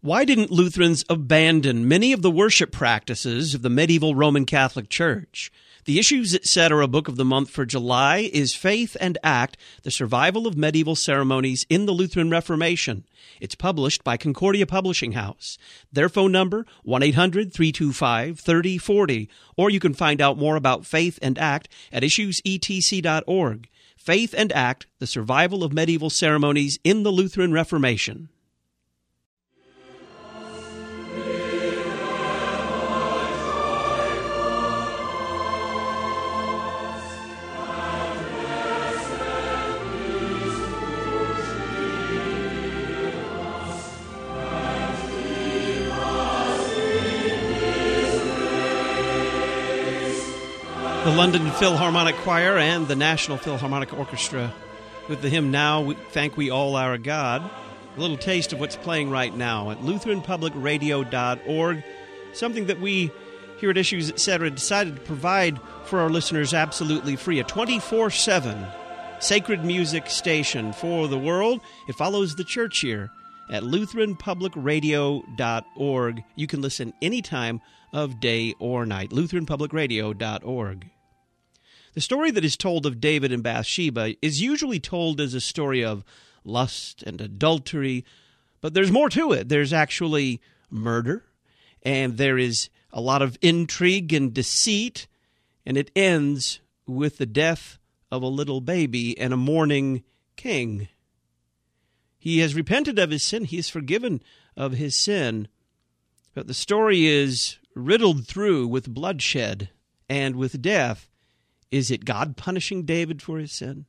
Why didn't Lutherans abandon many of the worship practices of the medieval Roman Catholic Church? The Issues Etc. book of the month for July is Faith and Act, the Survival of Medieval Ceremonies in the Lutheran Reformation. It's published by Concordia Publishing House. Their phone number, 1-800-325-3040, or you can find out more about Faith and Act at issuesetc.org. Faith and Act, the Survival of Medieval Ceremonies in the Lutheran Reformation. The London Philharmonic Choir and the National Philharmonic Orchestra with the hymn Now We Thank We All Our God. A little taste of what's playing right now at LutheranPublicRadio.org, something that we here at Issues Etc. decided to provide for our listeners absolutely free, a 24/7 sacred music station for the world. It follows the church here at LutheranPublicRadio.org. You can listen anytime of day or night, LutheranPublicRadio.org. The story that is told of David and Bathsheba is usually told as a story of lust and adultery, but there's more to it. There's actually murder, and there is a lot of intrigue and deceit, and it ends with the death of a little baby and a mourning king. He has repented of his sin. He is forgiven of his sin, but the story is riddled through with bloodshed and with death. Is it God punishing David for his sin?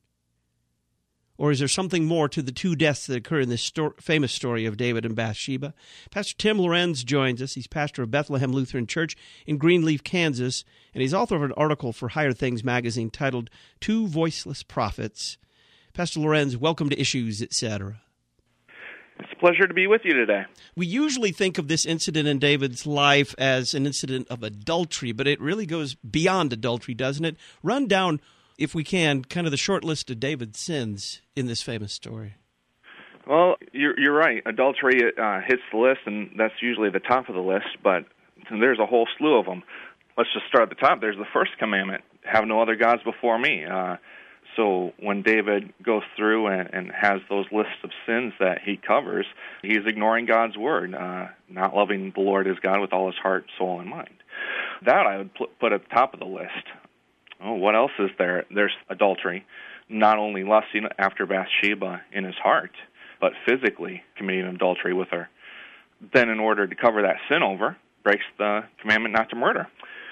Or is there something more to the two deaths that occur in this famous story of David and Bathsheba? Pastor Tim Lorenz joins us. He's pastor of Bethlehem Lutheran Church in Greenleaf, Kansas, and he's author of an article for Higher Things magazine titled Two Voiceless Prophets. Pastor Lorenz, welcome to Issues, Etc. It's a pleasure to be with you today. We usually think of this incident in David's life as an incident of adultery, but it really goes beyond adultery, doesn't it? Run down, if we can, kind of the short list of David's sins in this famous story. Well, you're right. Adultery hits the list, and that's usually the top of the list, but there's a whole slew of them. Let's just start at the top. There's the first commandment, have no other gods before me. So when David goes through and has those lists of sins that he covers, he's ignoring God's word, not loving the Lord his God with all his heart, soul, and mind. That I would put at the top of the list. Oh, what else is there? There's adultery, not only lusting after Bathsheba in his heart, but physically committing adultery with her. Then in order to cover that sin over, breaks the commandment not to murder.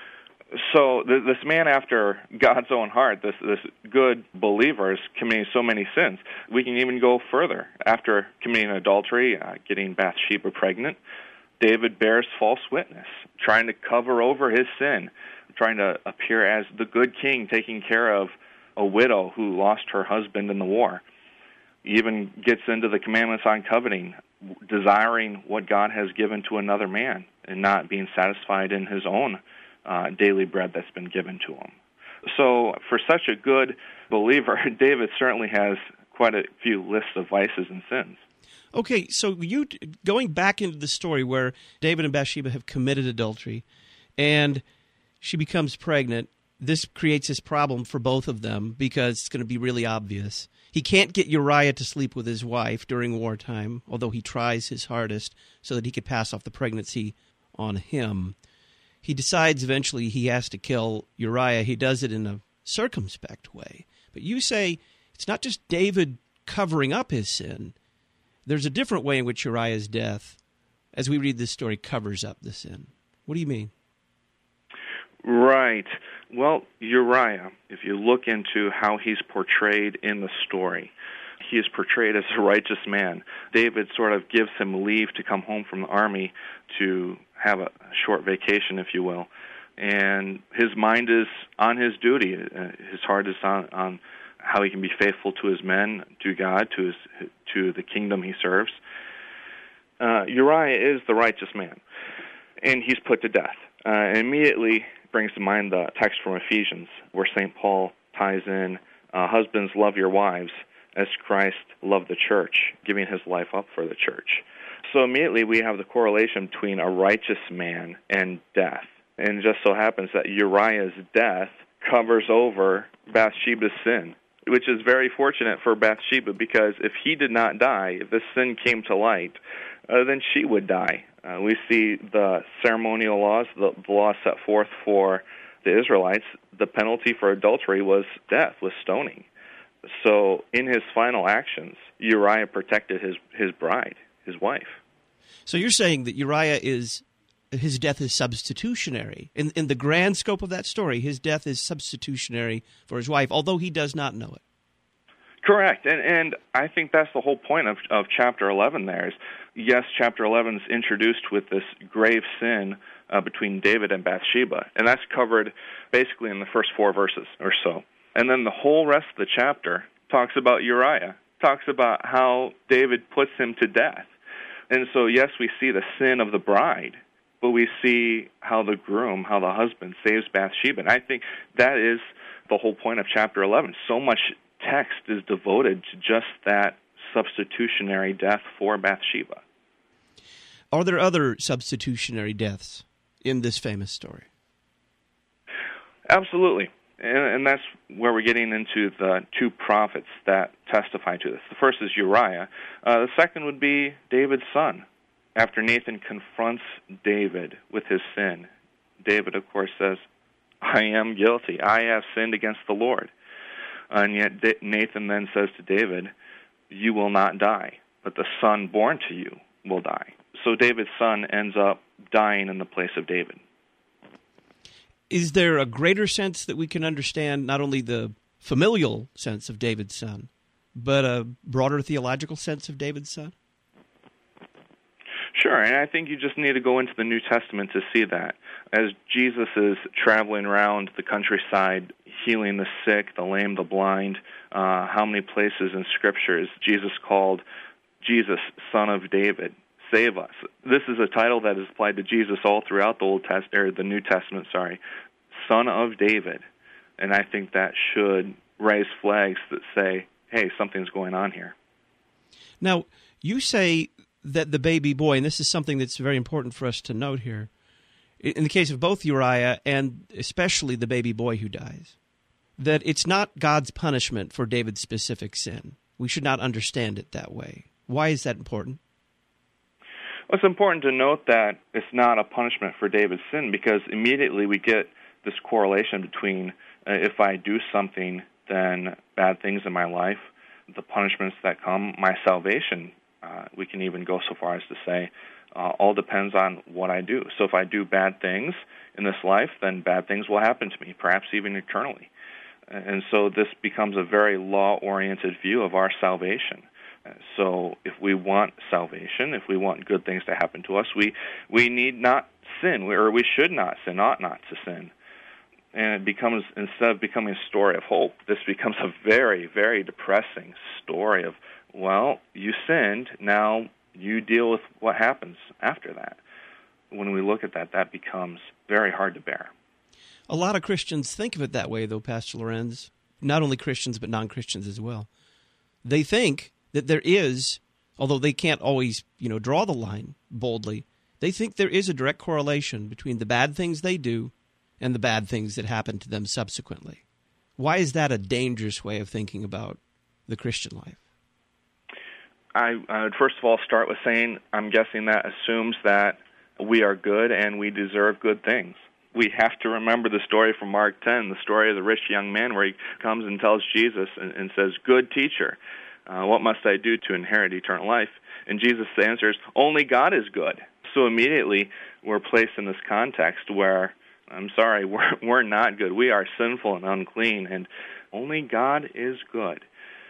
So this man after God's own heart, this good believer, is committing so many sins. We can even go further. After committing adultery, getting Bathsheba pregnant, David bears false witness, trying to cover over his sin, trying to appear as the good king taking care of a widow who lost her husband in the war. He even gets into the commandments on coveting, desiring what God has given to another man and not being satisfied in his own daily bread that's been given to him. So for such a good believer, David certainly has quite a few lists of vices and sins. Okay, so you going back into the story where David and Bathsheba have committed adultery, and she becomes pregnant, this creates this problem for both of them because it's going to be really obvious. He can't get Uriah to sleep with his wife during wartime, although he tries his hardest so that he could pass off the pregnancy on him. He decides eventually he has to kill Uriah. He does it in a circumspect way. But you say it's not just David covering up his sin. There's a different way in which Uriah's death, as we read this story, covers up the sin. What do you mean? Right. Well, Uriah, if you look into how he's portrayed in the story, he is portrayed as a righteous man. David sort of gives him leave to come home from the army to have a short vacation, if you will. And his mind is on his duty. His heart is on how he can be faithful to his men, to God, to the kingdom he serves. Uriah is the righteous man, and he's put to death. Immediately brings to mind the text from Ephesians, where St. Paul ties in, husbands, love your wives, as Christ loved the church, giving his life up for the church. So immediately we have the correlation between a righteous man and death. And it just so happens that Uriah's death covers over Bathsheba's sin, which is very fortunate for Bathsheba, because if he did not die, if this sin came to light, then she would die. We see the ceremonial laws, the law set forth for the Israelites. The penalty for adultery was death, was stoning. So in his final actions, Uriah protected his bride, his wife. So you're saying that his death is substitutionary. In the grand scope of that story, his death is substitutionary for his wife, although he does not know it. Correct, and I think that's the whole point of chapter 11 there is, yes, chapter 11 is introduced with this grave sin between David and Bathsheba, and that's covered basically in the first 4 verses or so. And then the whole rest of the chapter talks about Uriah, talks about how David puts him to death. And so, yes, we see the sin of the bride, but we see how the groom, how the husband saves Bathsheba. And I think that is the whole point of chapter 11. So much text is devoted to just that substitutionary death for Bathsheba. Are there other substitutionary deaths in this famous story? Absolutely. And that's where we're getting into the 2 prophets that testify to this. The first is Uriah. The second would be David's son. After Nathan confronts David with his sin, David, of course, says, I am guilty. I have sinned against the Lord. And yet Nathan then says to David, you will not die, but the son born to you will die. So David's son ends up dying in the place of David. Is there a greater sense that we can understand not only the familial sense of David's son, but a broader theological sense of David's son? Sure, and I think you just need to go into the New Testament to see that. As Jesus is traveling around the countryside, healing the sick, the lame, the blind, how many places in Scripture is Jesus called Jesus, Son of David? Save us. This is a title that is applied to Jesus all throughout the New Testament, Son of David. And I think that should raise flags that say, hey, something's going on here. Now, you say that the baby boy, and this is something that's very important for us to note here, in the case of both Uriah and especially the baby boy who dies, that it's not God's punishment for David's specific sin. We should not understand it that way. Why is that important? Well, it's important to note that it's not a punishment for David's sin, because immediately we get this correlation between if I do something, then bad things in my life, the punishments that come, my salvation, we can even go so far as to say, all depends on what I do. So if I do bad things in this life, then bad things will happen to me, perhaps even eternally. And so this becomes a very law-oriented view of our salvation. So if we want salvation, if we want good things to happen to us, we need not sin, or we should not sin, ought not to sin. And it becomes, instead of becoming a story of hope, this becomes a very, very depressing story of, well, you sinned, now you deal with what happens after that. When we look at that, that becomes very hard to bear. A lot of Christians think of it that way, though, Pastor Lorenz. Not only Christians, but non-Christians as well. They think that there is, although they can't always, draw the line boldly, they think there is a direct correlation between the bad things they do and the bad things that happen to them subsequently. Why is that a dangerous way of thinking about the Christian life? I would first of all start with saying I'm guessing that assumes that we are good and we deserve good things. We have to remember the story from Mark 10, the story of the rich young man, where he comes and tells Jesus and says, "Good teacher, what must I do to inherit eternal life?" And Jesus answers, "Only God is good." So immediately we're placed in this context where, I'm sorry, we're not good. We are sinful and unclean, and only God is good.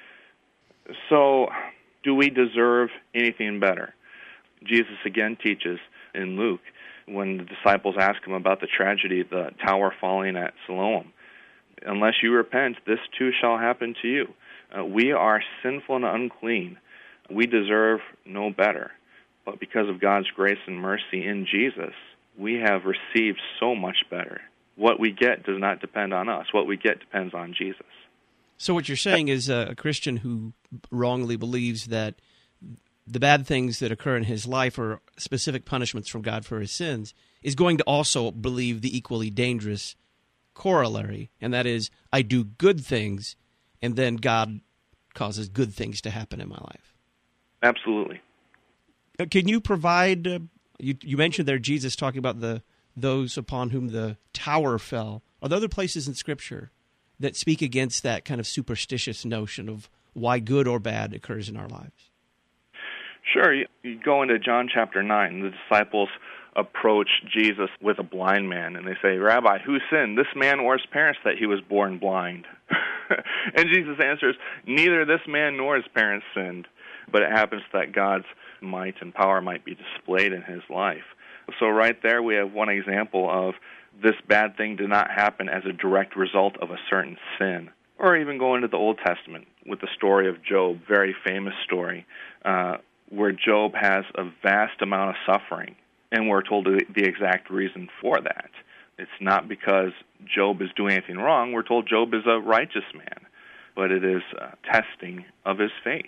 So do we deserve anything better? Jesus again teaches in Luke, when the disciples ask him about the tragedy, the tower falling at Siloam, "Unless you repent, this too shall happen to you." We are sinful and unclean. We deserve no better. But because of God's grace and mercy in Jesus, we have received so much better. What we get does not depend on us. What we get depends on Jesus. So what you're saying is a Christian who wrongly believes that the bad things that occur in his life are specific punishments from God for his sins, is going to also believe the equally dangerous corollary, and that is, I do good things, and then God causes good things to happen in my life. Absolutely. Can you provide, you mentioned there Jesus talking about those upon whom the tower fell. Are there other places in Scripture that speak against that kind of superstitious notion of why good or bad occurs in our lives? Sure. You go into John chapter 9. The disciples approach Jesus with a blind man, and they say, Rabbi, who sinned, this man or his parents, that he was born blind? And Jesus answers, neither this man nor his parents sinned, but it happens that God's might and power might be displayed in his life. So right there we have one example of this bad thing did not happen as a direct result of a certain sin. Or even go into the Old Testament with the story of Job, very famous story, where Job has a vast amount of suffering, and we're told the exact reason for that. It's not because Job is doing anything wrong. We're told Job is a righteous man, but it is testing of his faith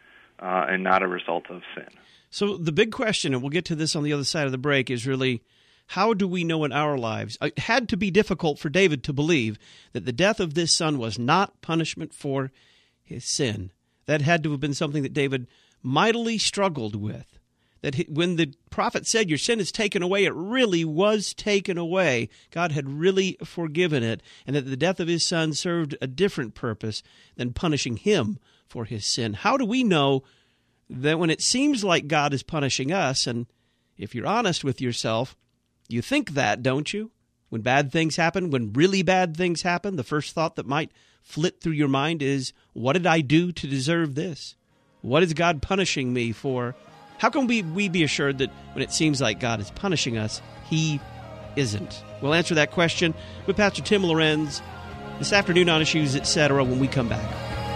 and not a result of sin. So the big question, and we'll get to this on the other side of the break, is really, how do we know in our lives? It had to be difficult for David to believe that the death of this son was not punishment for his sin. That had to have been something that David mightily struggled with. That when the prophet said, your sin is taken away, it really was taken away. God had really forgiven it, and that the death of his son served a different purpose than punishing him for his sin. How do we know that when it seems like God is punishing us, and if you're honest with yourself, you think that, don't you? When bad things happen, when really bad things happen, the first thought that might flit through your mind is, what did I do to deserve this? What is God punishing me for? How can we be assured that when it seems like God is punishing us, he isn't? We'll answer that question with Pastor Tim Lorenz this afternoon on Issues, Etc. when we come back.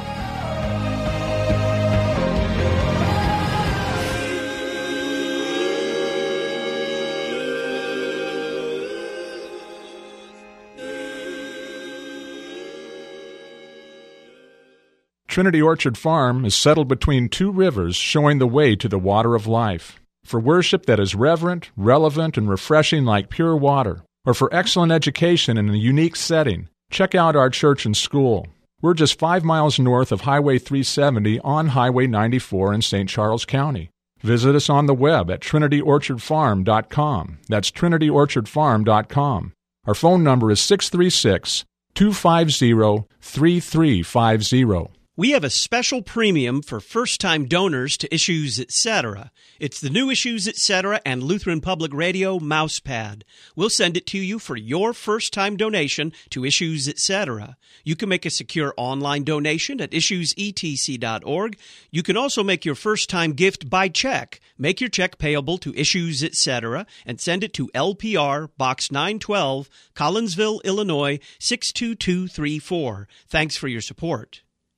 Trinity Orchard Farm is settled between two rivers, showing the way to the water of life. For worship that is reverent, relevant, and refreshing like pure water, or for excellent education in a unique setting, check out our church and school. We're just 5 miles north of Highway 370 on Highway 94 in St. Charles County. Visit us on the web at TrinityOrchardFarm.com. That's TrinityOrchardFarm.com. Our phone number is 636-250-3350. We have a special premium for first-time donors to Issues, Etc. It's the new Issues, Etc. and Lutheran Public Radio mousepad. We'll send it to you for your first-time donation to Issues, Etc. You can make a secure online donation at issuesetc.org. You can also make your first-time gift by check. Make your check payable to Issues, Etc. and send it to LPR, Box 912, Collinsville, Illinois, 62234. Thanks for your support.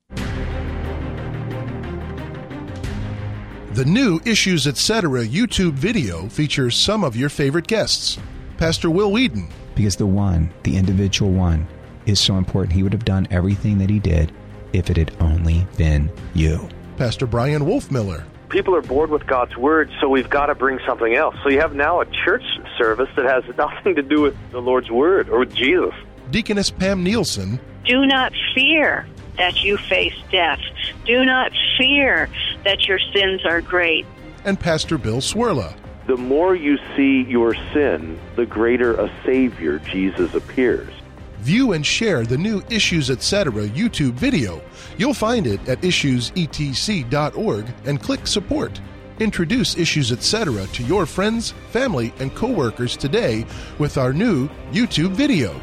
The new Issues, Etc. YouTube video features some of your favorite guests. Pastor Will Whedon. Because the individual one, is so important. He would have done everything that he did if it had only been you. Pastor Brian Wolfmiller. People are bored with God's Word, so we've got to bring something else. So you have now a church service that has nothing to do with the Lord's Word or with Jesus. Deaconess Pam Nielsen. Do not fear that you face death. Do not fear that your sins are great. And Pastor Bill Swirla. The more you see your sin, the greater a Savior, Jesus, appears. View and share the new Issues, Etc. YouTube video. You'll find it at issuesetc.org and click Support. Introduce Issues, Etc. to your friends, family, and coworkers today with our new YouTube video.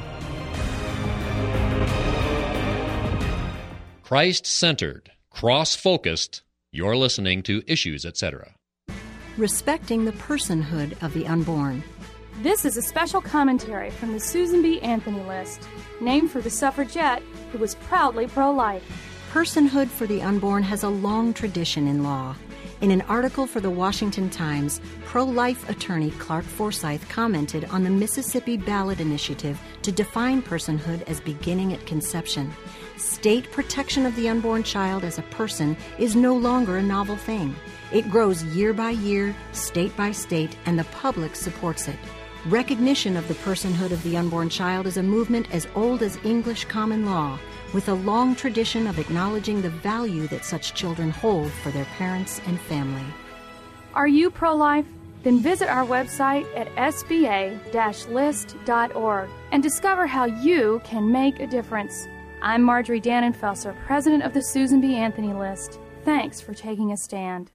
Christ-centered, cross-focused, you're listening to Issues, Etc. Respecting the personhood of the unborn. This is a special commentary from the Susan B. Anthony List, named for the suffragette who was proudly pro-life. Personhood for the unborn has a long tradition in law. In an article for the Washington Times, pro-life attorney Clark Forsythe commented on the Mississippi ballot initiative to define personhood as beginning at conception. State protection of the unborn child as a person is no longer a novel thing. It grows year by year, state by state, and the public supports it. Recognition of the personhood of the unborn child is a movement as old as English common law, with a long tradition of acknowledging the value that such children hold for their parents and family. Are you pro-life? Then visit our website at sba-list.org and discover how you can make a difference. I'm Marjorie Dannenfelser, president of the Susan B. Anthony List. Thanks for taking a stand.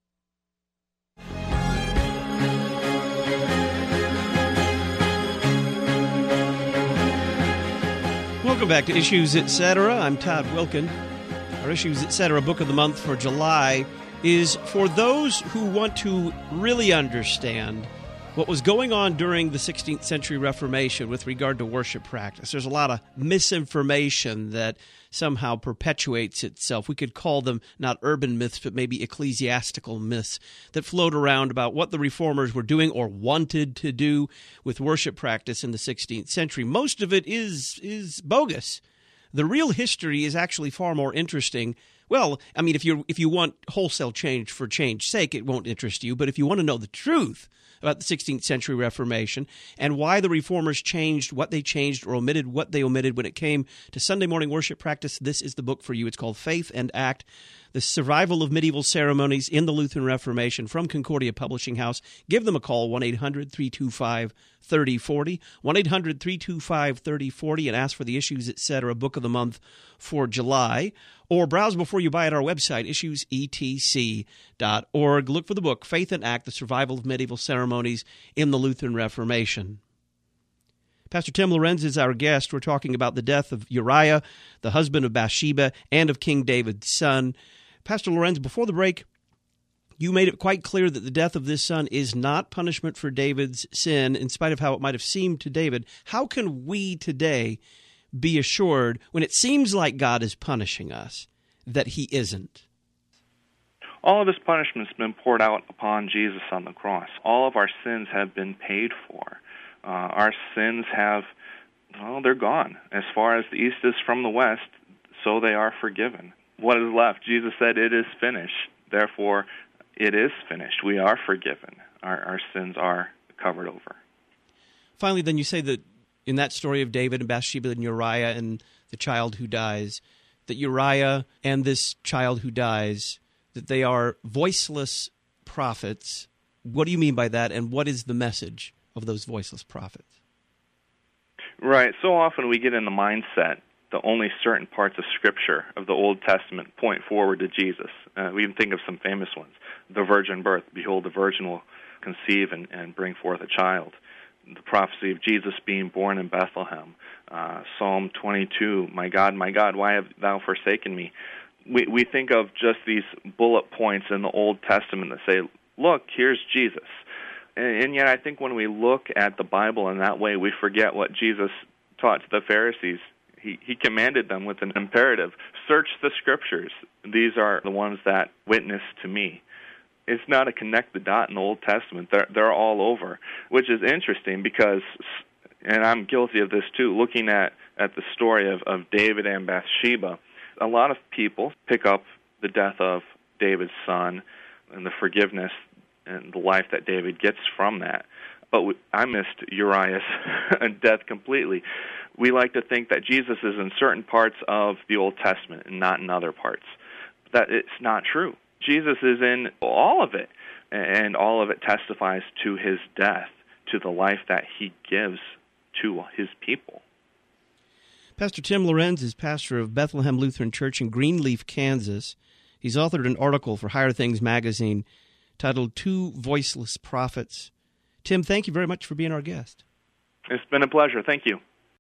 Welcome back to Issues Etc. I'm Todd Wilkin. Our Issues Etc. Book of the Month for July is for those who want to really understand what was going on during the 16th century Reformation with regard to worship practice. There's a lot of misinformation that somehow perpetuates itself. We could call them not urban myths, but maybe ecclesiastical myths that float around about what the Reformers were doing or wanted to do with worship practice in the 16th century. Most of it is bogus. The real history is actually far more interesting. Well, I mean, if you want wholesale change for change's sake, it won't interest you. But if you want to know the truth about the 16th century Reformation and why the Reformers changed what they changed or omitted what they omitted when it came to Sunday morning worship practice, this is the book for you. It's called Faith and Act, The Survival of Medieval Ceremonies in the Lutheran Reformation, from Concordia Publishing House. Give them a call, 1-800-325-3040, 1-800-325-3040, and ask for the Issues Etc. Book of the Month for July. Or browse before you buy at our website, issuesetc.org. Look for the book, Faith and Act, The Survival of Medieval Ceremonies in the Lutheran Reformation. Pastor Tim Lorenz is our guest. We're talking about the death of Uriah, the husband of Bathsheba, and of King David's son. Pastor Lorenz, before the break, you made it quite clear that the death of this son is not punishment for David's sin, in spite of how it might have seemed to David. How can we today be assured, when it seems like God is punishing us, that he isn't? All of his punishment's been poured out upon Jesus on the cross. All of our sins have been paid for. Our sins they're gone. As far as the east is from the west, so they are forgiven. What is left? Jesus said, "It is finished." Therefore, it is finished. We are forgiven. Our sins are covered over. Finally, then, you say that in that story of David and Bathsheba and Uriah and the child who dies, that Uriah and this child who dies, that they are voiceless prophets. What do you mean by that, and what is the message of those voiceless prophets? Right. So often we get in the mindset that only certain parts of Scripture of the Old Testament point forward to Jesus. We even think of some famous ones. The virgin birth. Behold, the virgin will conceive and bring forth a child. The prophecy of Jesus being born in Bethlehem. Psalm 22, my God, why have thou forsaken me? We think of just these bullet points in the Old Testament that say, look, here's Jesus. And yet I think when we look at the Bible in that way, we forget what Jesus taught to the Pharisees. He commanded them with an imperative, search the Scriptures. These are the ones that witness to me. It's not a connect the dot in the Old Testament. They're all over, which is interesting because, and I'm guilty of this too, looking at the story of David and Bathsheba, a lot of people pick up the death of David's son and the forgiveness and the life that David gets from that. But I missed Uriah's death completely. We like to think that Jesus is in certain parts of the Old Testament and not in other parts. That it's not true. Jesus is in all of it, and all of it testifies to his death, to the life that he gives to his people. Pastor Tim Lorenz is pastor of Bethlehem Lutheran Church in Greenleaf, Kansas. He's authored an article for Higher Things magazine titled Two Voiceless Prophets. Tim, thank you very much for being our guest. It's been a pleasure. Thank you.